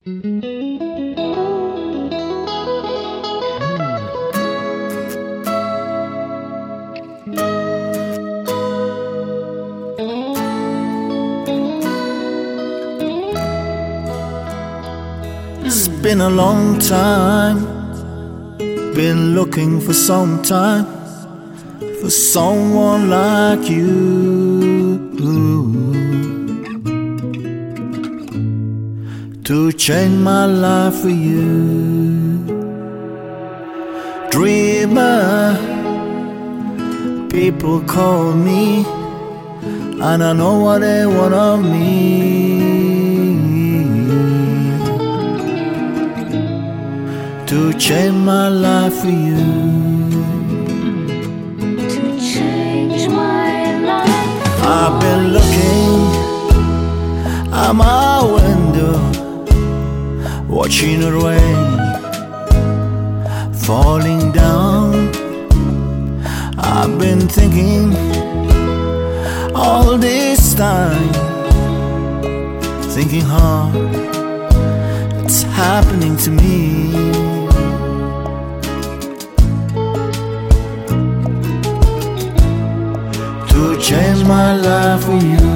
It's been a long time, been looking for some time for someone like you to change my life for you. Dreamer, people call me, and I know what they want of me. To change my life for you. To change my life. I've been looking at my window, watching the rain falling down. I've been thinking all this time, thinking hard, it's happening to me. To change my life for you.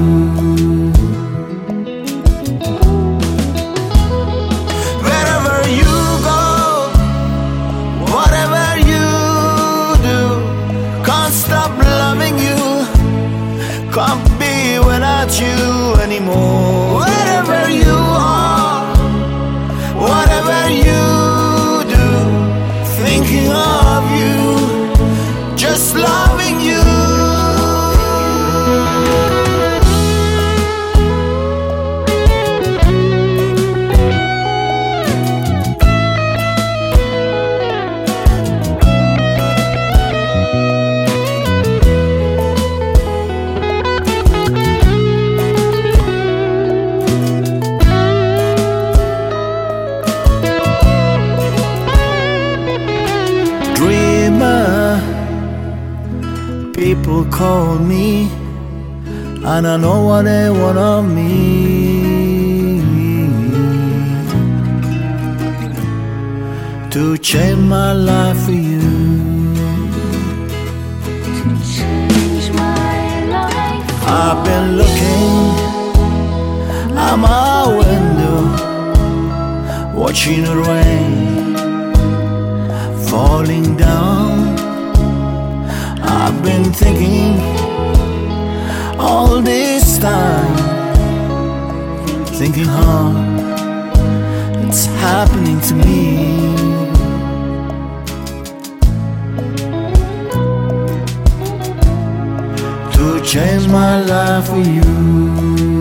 Wherever you go, whatever you do, can't stop loving you, can't be without you anymore. Wherever you are, whatever you do, thinking of you, just loving you. Dreamer, people call me, and I know what they want of me. To change my life for you. To change my life. I've been looking at my window, watching the rain falling down. I've been thinking all this time, thinking hard, it's happening to me. To change my life for you.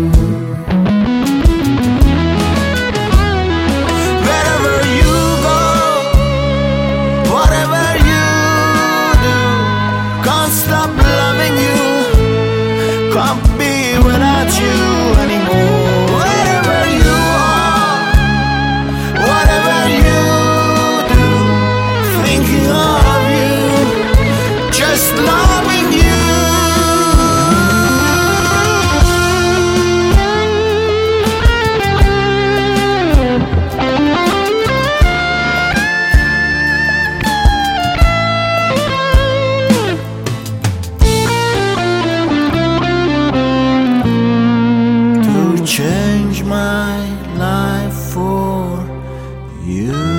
Stop loving you, can't be without you anymore. Wherever you are, whatever you do, thinking of you, just loving you. Change my life for you.